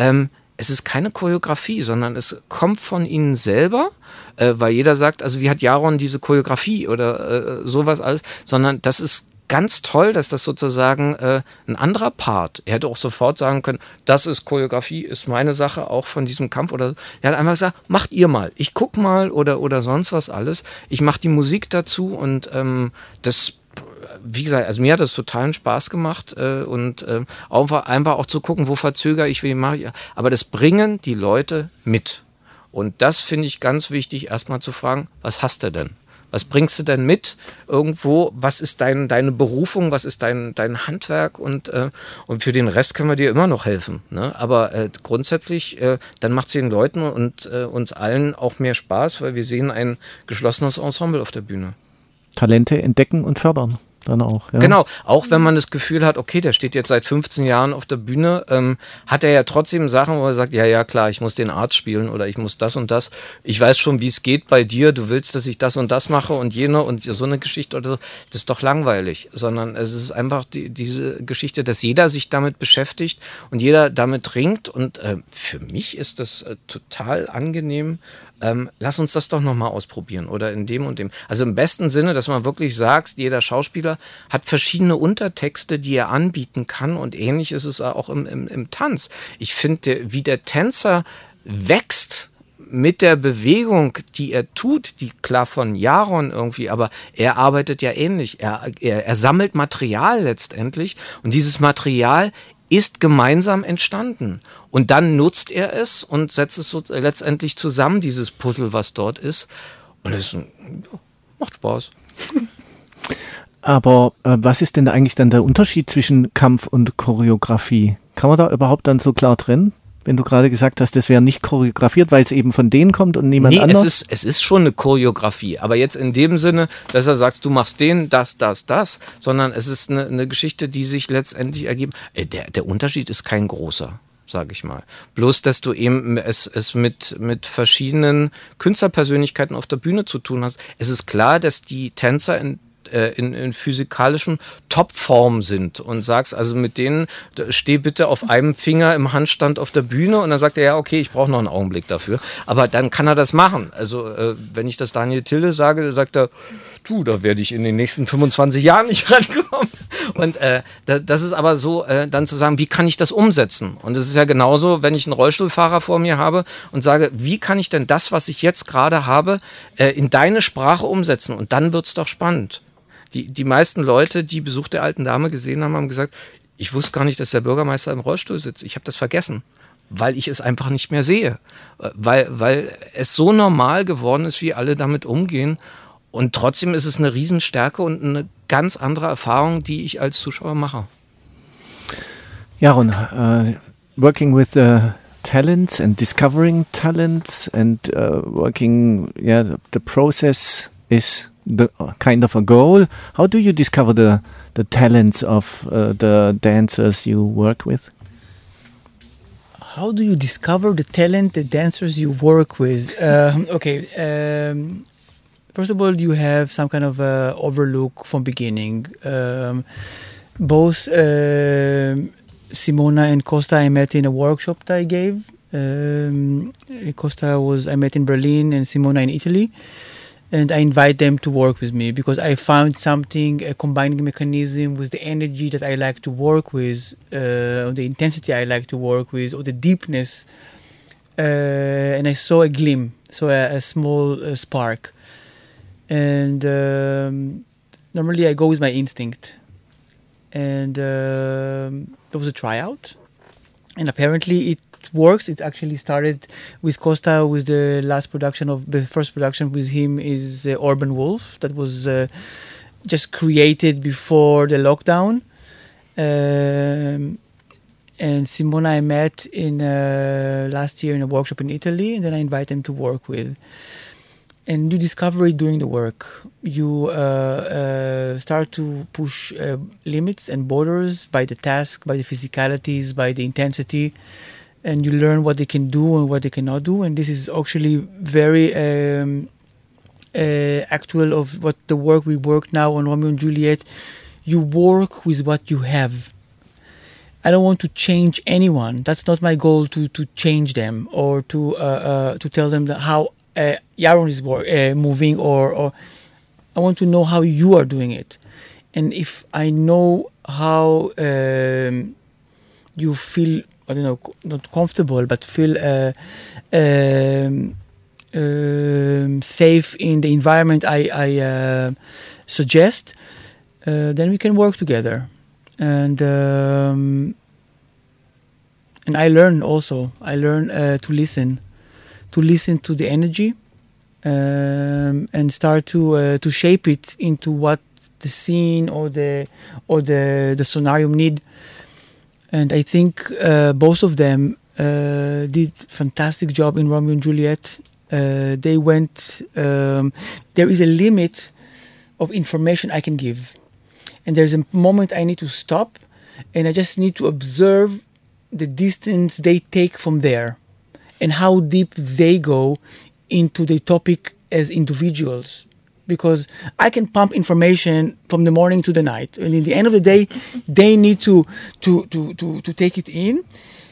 es ist keine Choreografie, sondern es kommt von ihnen selber, weil jeder sagt, also wie hat Jaron diese Choreografie oder sowas alles, sondern das ist ganz toll, dass das sozusagen ein anderer Part, er hätte auch sofort sagen können, das ist Choreografie, ist meine Sache, auch von diesem Kampf oder so. Er hat einfach gesagt, macht ihr mal, ich guck mal oder sonst was alles. Ich mache die Musik dazu und das, wie gesagt, also mir hat das totalen Spaß gemacht und einfach auch zu gucken, wo verzögere ich, wie mache ich, aber das bringen die Leute mit. Und das finde ich ganz wichtig, erstmal zu fragen, was hast du denn? Was bringst du denn mit irgendwo? Was ist deine Berufung? Was ist dein Handwerk? Und für den Rest können wir dir immer noch helfen. Ne? Aber grundsätzlich, dann macht es den Leuten und uns allen auch mehr Spaß, weil wir sehen ein geschlossenes Ensemble auf der Bühne. Talente entdecken und fördern. Dann auch, ja. Genau, auch wenn man das Gefühl hat, okay, der steht jetzt seit 15 Jahren auf der Bühne, hat er ja trotzdem Sachen, wo er sagt, ja klar, ich muss den Arzt spielen oder ich muss das und das. Ich weiß schon, wie es geht bei dir, du willst, dass ich das und das mache und jene und so eine Geschichte oder so. Das ist doch langweilig, sondern es ist einfach diese Geschichte, dass jeder sich damit beschäftigt und jeder damit ringt und für mich ist das total angenehm. Lass uns das doch nochmal ausprobieren oder in dem und dem. Also im besten Sinne, dass man wirklich sagt, jeder Schauspieler hat verschiedene Untertexte, die er anbieten kann und ähnlich ist es auch im Tanz. Ich finde, wie der Tänzer wächst mit der Bewegung, die er tut, die klar von Jaron irgendwie, aber er arbeitet ja ähnlich. Er sammelt Material letztendlich und dieses Material ist gemeinsam entstanden. Und dann nutzt er es und setzt es so letztendlich zusammen, dieses Puzzle, was dort ist. Und es macht Spaß. Aber was ist denn eigentlich dann der Unterschied zwischen Kampf und Choreografie? Kann man da überhaupt dann so klar trennen? Wenn du gerade gesagt hast, das wäre nicht choreografiert, weil es eben von denen kommt und niemand anders? Es ist schon eine Choreografie, aber jetzt in dem Sinne, dass er sagt, du machst den, das, sondern es ist eine Geschichte, die sich letztendlich ergeben. Der Unterschied ist kein großer, sage ich mal. Bloß, dass du eben es mit verschiedenen Künstlerpersönlichkeiten auf der Bühne zu tun hast. Es ist klar, dass die Tänzer in physikalischen Topform sind und sagst, also mit denen steh bitte auf einem Finger im Handstand auf der Bühne und dann sagt er, ja okay, ich brauche noch einen Augenblick dafür, aber dann kann er das machen. Also wenn ich das Daniel Tille sage, sagt er, du, da werde ich in den nächsten 25 Jahren nicht rankommen. Und das ist aber so, dann zu sagen, wie kann ich das umsetzen? Und es ist ja genauso, wenn ich einen Rollstuhlfahrer vor mir habe und sage, wie kann ich denn das, was ich jetzt gerade habe, in deine Sprache umsetzen? Und dann wird's doch spannend. Die meisten Leute, die Besuch der alten Dame gesehen haben, haben gesagt, ich wusste gar nicht, dass der Bürgermeister im Rollstuhl sitzt. Ich habe das vergessen, weil ich es einfach nicht mehr sehe. Weil es so normal geworden ist, wie alle damit umgehen. Und trotzdem ist es eine Riesenstärke und eine ganz andere Erfahrung, die ich als Zuschauer mache. Jaron, working with talents and discovering talents and working, the process is the kind of a goal. How do you discover the talents of the dancers you work with? How do you discover the talent the dancers you work with? First of all, you have some kind of overlook from beginning. Both Simona and Costa I met in a workshop that I gave. Costa I met in Berlin and Simona in Italy. And I invite them to work with me because I found something, a combining mechanism with the energy that I like to work with, or the intensity I like to work with, or the deepness. And I saw a gleam, a small spark. And normally I go with my instinct. And there was a tryout. And apparently it works. It actually started with Costa with the first production with him is Urban Wolf that was just created before the lockdown. And Simona I met in last year in a workshop in Italy, and then I invited them to work with. And you discover it doing the work. You start to push limits and borders by the task, by the physicalities, by the intensity, and you learn what they can do and what they cannot do. And this is actually very actual of what the work we work now on Romeo and Juliet. You work with what you have. I don't want to change anyone. That's not my goal to change them or to tell them that how Yaron is moving or I want to know how you are doing it. And if I know how you feel, I don't know, not comfortable, but feel safe in the environment I suggest, then we can work together. And I learn also. I learn to listen to the energy, and start to shape it into what the scene or the scenario need. And I think both of them did fantastic job in Romeo and Juliet. They went. There is a limit of information I can give. And there's a moment I need to stop, and I just need to observe the distance they take from there and how deep they go into the topic as individuals. Because I can pump information from the morning to the night, and in the end of the day, they need to take it in,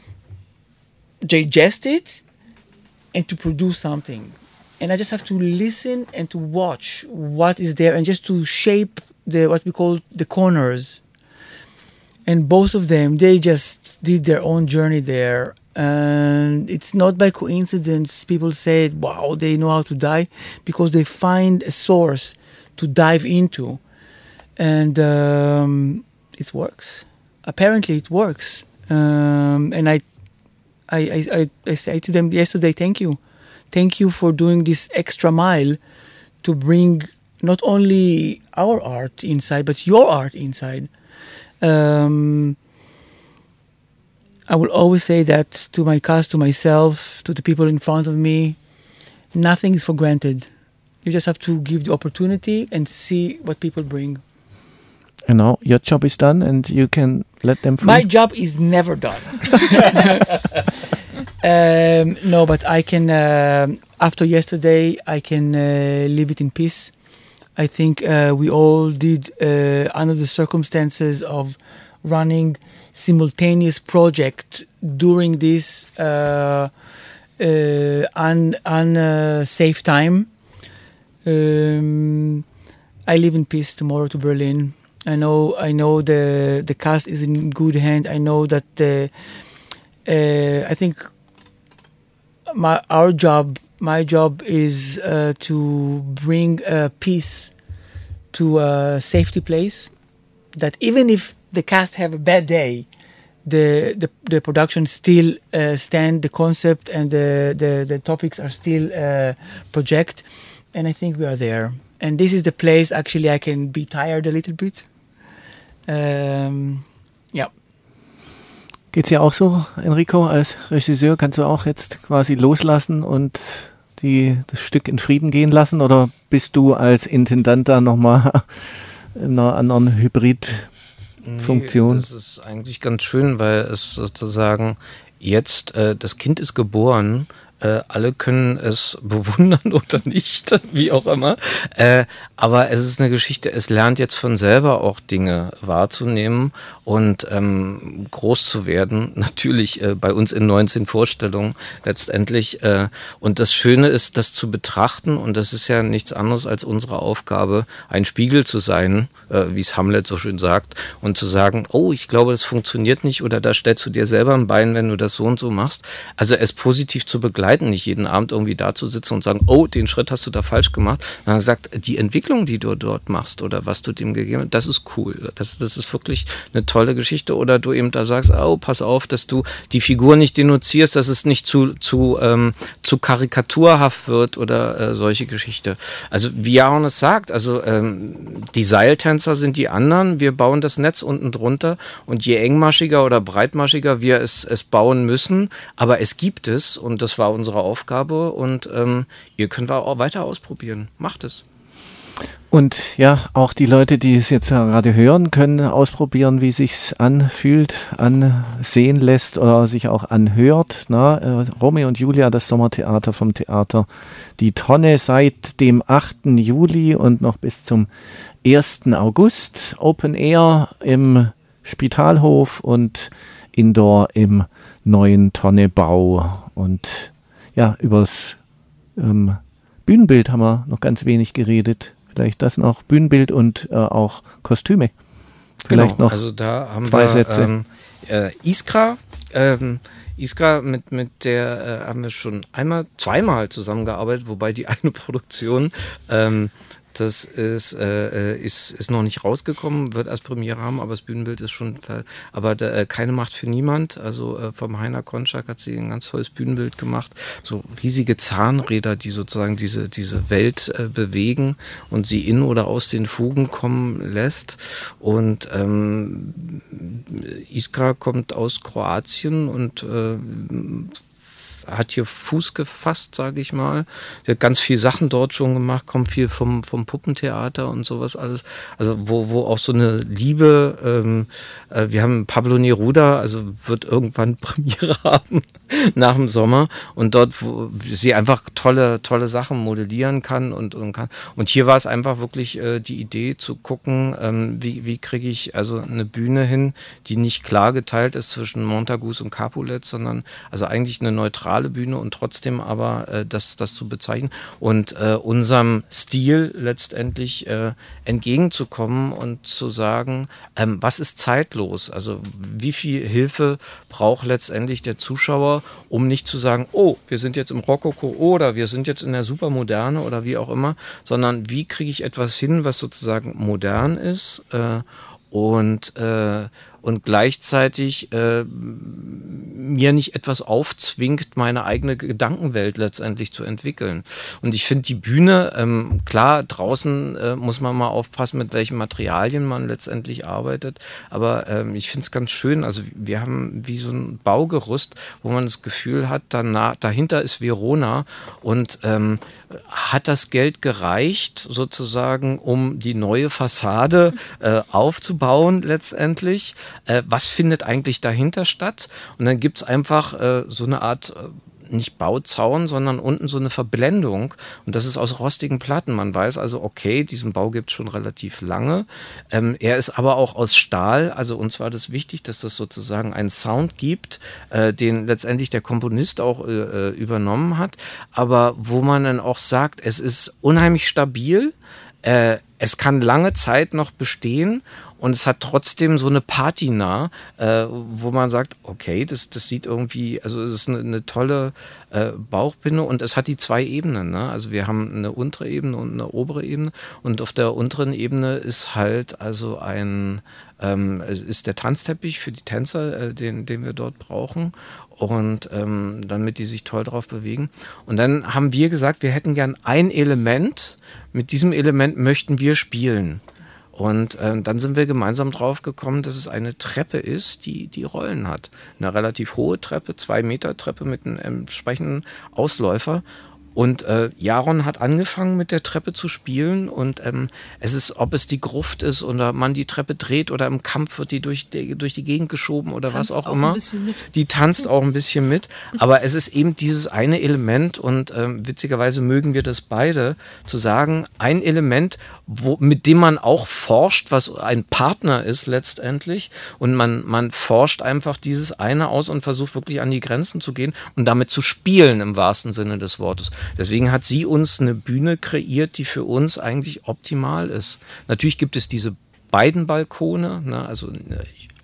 digest it, and to produce something. And I just have to listen and to watch what is there and just to shape what we call the corners. And both of them, they just did their own journey there. And it's not by coincidence people say, wow, they know how to dive, because they find a source to dive into. And it works. Apparently it works. And I say to them yesterday, thank you. Thank you for doing this extra mile to bring not only our art inside, but your art inside. I will always say that to my cast, to myself, to the people in front of me, nothing is for granted. You just have to give the opportunity and see what people bring. And now your job is done and you can let them free. My job is never done. No, but I can, after yesterday, I can leave it in peace. I think we all did, under the circumstances of running simultaneous project during this unsafe time. I leave in peace tomorrow to Berlin. I know the cast is in good hand. I know that I think my job is to bring peace to a safety place. That even if the cast have a bad day, the production still stand, the concept and the topics are still project, and I think we are there. And this is the place actually I can be tired a little bit. Ja. Geht's dir auch so, Enrico, als Regisseur? Kannst du auch jetzt quasi loslassen und das Stück in Frieden gehen lassen? Oder bist du als Intendant da nochmal in einer anderen Hybrid-Funktion? Nee, das ist eigentlich ganz schön, weil es sozusagen jetzt, das Kind ist geboren, alle können es bewundern oder nicht, wie auch immer. Aber es ist eine Geschichte, es lernt jetzt von selber auch Dinge wahrzunehmen und groß zu werden. Natürlich bei uns in 19 Vorstellungen letztendlich. Und das Schöne ist, das zu betrachten, und das ist ja nichts anderes als unsere Aufgabe, ein Spiegel zu sein, wie es Hamlet so schön sagt, und zu sagen, oh, ich glaube, das funktioniert nicht, oder da stellst du dir selber ein Bein, wenn du das so und so machst. Also es positiv zu begleiten begleiten, nicht jeden Abend irgendwie da zu sitzen und sagen, oh, den Schritt hast du da falsch gemacht. Dann er sagt, die Entwicklung, die du dort machst oder was du dem gegeben hast, das ist cool. Das ist wirklich eine tolle Geschichte. Oder du eben da sagst, oh, pass auf, dass du die Figur nicht denunzierst, dass es nicht zu karikaturhaft wird oder solche Geschichte. Also wie Jaron es sagt, also die Seiltänzer sind die anderen, wir bauen das Netz unten drunter und je engmaschiger oder breitmaschiger wir es bauen müssen, aber es gibt es und das war unsere Aufgabe und ihr könnt auch weiter ausprobieren. Macht es. Und ja, auch die Leute, die es jetzt gerade hören, können ausprobieren, wie sich's anfühlt, ansehen lässt oder sich auch anhört. Romeo und Julia, das Sommertheater vom Theater Die Tonne seit dem 8. Juli und noch bis zum 1. August. Open Air im Spitalhof und Indoor im neuen Tonnebau. Und ja, übers Bühnenbild haben wir noch ganz wenig geredet. Vielleicht das noch, Bühnenbild und auch Kostüme. Vielleicht genau, noch also da haben zwei wir Sätze. Iskra. Iskra, mit der haben wir schon zweimal zusammengearbeitet, wobei die eine Produktion, das ist noch nicht rausgekommen, wird erst Premiere haben, aber das Bühnenbild ist schon, aber keine Macht für niemand, also vom Heiner Konschak hat sie ein ganz tolles Bühnenbild gemacht, so riesige Zahnräder, die sozusagen diese Welt bewegen und sie in oder aus den Fugen kommen lässt und Iskra kommt aus Kroatien und hat hier Fuß gefasst, sage ich mal. Sie hat ganz viel Sachen dort schon gemacht, kommt viel vom Puppentheater und sowas alles. Also wo auch so eine Liebe, wir haben Pablo Neruda, also wird irgendwann Premiere haben nach dem Sommer und dort, wo sie einfach tolle Sachen modellieren kann und kann. Und hier war es einfach wirklich die Idee zu gucken, wie kriege ich also eine Bühne hin, die nicht klar geteilt ist zwischen Montagus und Capulet, sondern also eigentlich eine neutrale Bühne und trotzdem aber das zu bezeichnen und unserem Stil letztendlich entgegenzukommen und zu sagen, was ist zeitlos? Also wie viel Hilfe braucht letztendlich der Zuschauer, um nicht zu sagen, oh, wir sind jetzt im Rokoko oder wir sind jetzt in der Supermoderne oder wie auch immer, sondern wie kriege ich etwas hin, was sozusagen modern ist und gleichzeitig mir nicht etwas aufzwingt, meine eigene Gedankenwelt letztendlich zu entwickeln. Und ich finde die Bühne, klar, draußen muss man mal aufpassen, mit welchen Materialien man letztendlich arbeitet, aber ich finde es ganz schön, also wir haben wie so ein Baugerüst, wo man das Gefühl hat, dahinter ist Verona und hat das Geld gereicht, sozusagen, um die neue Fassade aufzubauen letztendlich. Was findet eigentlich dahinter statt? Und dann gibt es einfach so eine Art, nicht Bauzaun, sondern unten so eine Verblendung. Und das ist aus rostigen Platten. Man weiß also, okay, diesen Bau gibt es schon relativ lange. Er ist aber auch aus Stahl. Also uns war das wichtig, dass das sozusagen einen Sound gibt, den letztendlich der Komponist auch übernommen hat. Aber wo man dann auch sagt, es ist unheimlich stabil. Es kann lange Zeit noch bestehen und es hat trotzdem so eine Patina, wo man sagt, okay, das sieht irgendwie, also es ist eine tolle Bauchbinde und es hat die zwei Ebenen, ne? Also wir haben eine untere Ebene und eine obere Ebene und auf der unteren Ebene ist halt also ist der Tanzteppich für die Tänzer, den wir dort brauchen und damit die sich toll drauf bewegen. Und dann haben wir gesagt, wir hätten gern ein Element, mit diesem Element möchten wir spielen. Und dann sind wir gemeinsam drauf gekommen, dass es eine Treppe ist, die Rollen hat. Eine relativ hohe Treppe, 2 Meter Treppe mit einem entsprechenden Ausläufer. Und Jaron hat angefangen mit der Treppe zu spielen und es ist, ob es die Gruft ist oder man die Treppe dreht oder im Kampf wird die durch die Gegend geschoben oder was auch immer. Die tanzt auch ein bisschen mit, aber es ist eben dieses eine Element und witzigerweise mögen wir das beide, zu sagen, ein Element, mit dem man auch forscht, was ein Partner ist letztendlich und man forscht einfach dieses eine aus und versucht wirklich an die Grenzen zu gehen und damit zu spielen im wahrsten Sinne des Wortes. Deswegen hat sie uns eine Bühne kreiert, die für uns eigentlich optimal ist. Natürlich gibt es diese beiden Balkone, ne, also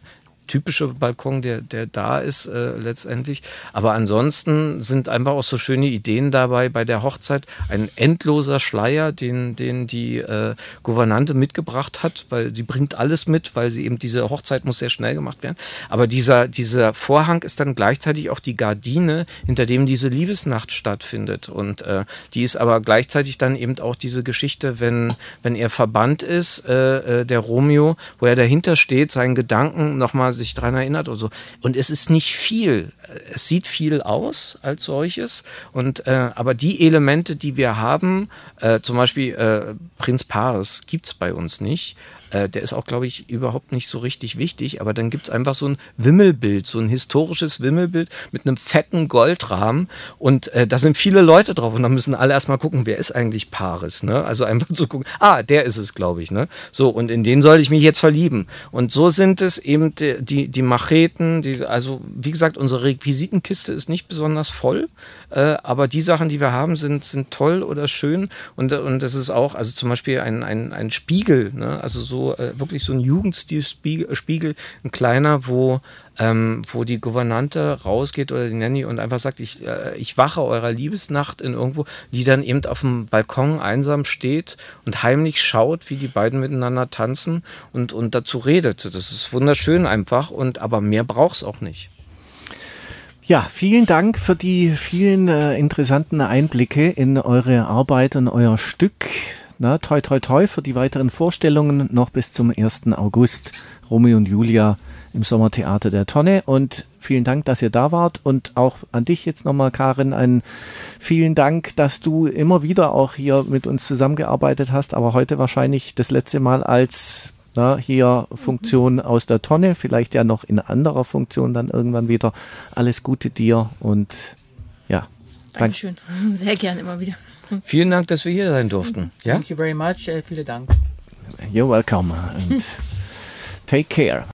typische Balkon, der da ist letztendlich. Aber ansonsten sind einfach auch so schöne Ideen dabei bei der Hochzeit. Ein endloser Schleier, den die Gouvernante mitgebracht hat, weil sie bringt alles mit, weil sie eben diese Hochzeit muss sehr schnell gemacht werden. Aber dieser Vorhang ist dann gleichzeitig auch die Gardine, hinter dem diese Liebesnacht stattfindet. Und die ist aber gleichzeitig dann eben auch diese Geschichte, wenn er verbannt ist, der Romeo, wo er dahinter steht, seinen Gedanken nochmal sich daran erinnert und so. Und es ist nicht viel. Es sieht viel aus als solches. Und aber die Elemente, die wir haben, zum Beispiel Prinz Paris gibt es bei uns nicht. Der ist auch, glaube ich, überhaupt nicht so richtig wichtig, aber dann gibt es einfach so ein Wimmelbild, so ein historisches Wimmelbild mit einem fetten Goldrahmen und da sind viele Leute drauf und da müssen alle erstmal gucken, wer ist eigentlich Paris, ne? Also einfach zu gucken, der ist es, glaube ich, ne? So, und in den soll ich mich jetzt verlieben. Und so sind es eben die Macheten, also wie gesagt, unsere Requisitenkiste ist nicht besonders voll, aber die Sachen, die wir haben, sind toll oder schön und das ist auch, also zum Beispiel ein Spiegel, ne? Also so wirklich so ein Jugendstil-Spiegel, ein kleiner, wo die Gouvernante rausgeht oder die Nanny und einfach sagt, ich wache eurer Liebesnacht in irgendwo, die dann eben auf dem Balkon einsam steht und heimlich schaut, wie die beiden miteinander tanzen und dazu redet. Das ist wunderschön einfach, aber mehr braucht es auch nicht. Ja, vielen Dank für die vielen interessanten Einblicke in eure Arbeit und euer Stück. Na, toi, toi, toi für die weiteren Vorstellungen noch bis zum 1. August. Romeo und Julia im Sommertheater der Tonne. Und vielen Dank, dass ihr da wart. Und auch an dich jetzt nochmal, Karin, einen vielen Dank, dass du immer wieder auch hier mit uns zusammengearbeitet hast. Aber heute wahrscheinlich das letzte Mal als hier Funktion aus der Tonne. Vielleicht ja noch in anderer Funktion dann irgendwann wieder. Alles Gute dir und ja. Dankeschön. Sehr gern immer wieder. Vielen Dank, dass wir hier sein durften. Ja? Thank you very much. Vielen Dank. You're welcome and take care.